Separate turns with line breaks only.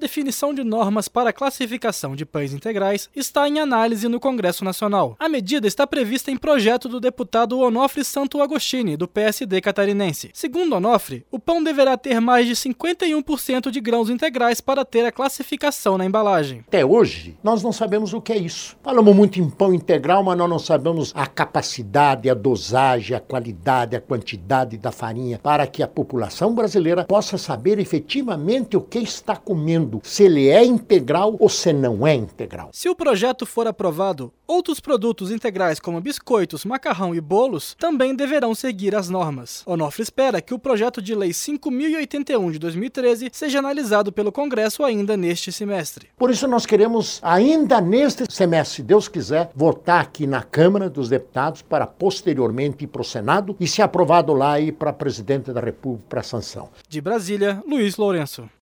definição de normas para a classificação de pães integrais está em análise no Congresso Nacional. A medida está prevista em projeto do deputado Onofre Santo Agostini, do PSD catarinense. Segundo Onofre, o pão deverá ter mais de 51% de grãos integrais para ter a classificação na embalagem.
Até hoje, nós não sabemos o que é isso. Falamos muito em pão integral, mas nós não sabemos a capacidade, a dosagem, a qualidade, a quantidade da farinha, para que a população brasileira possa saber efetivamente o que está comendo, se ele é integral ou se não é integral.
Se o projeto for aprovado, outros produtos integrais como biscoitos, macarrão e bolos também deverão seguir as normas. Onofre espera que o projeto de lei 5.081 de 2013 seja analisado pelo Congresso ainda neste semestre.
Por isso nós queremos, ainda neste semestre, se Deus quiser, votar aqui na Câmara dos Deputados para posteriormente ir para o Senado e, se aprovado lá, ir para a Presidente da República para sanção.
De Brasília, Luiz Lourenço.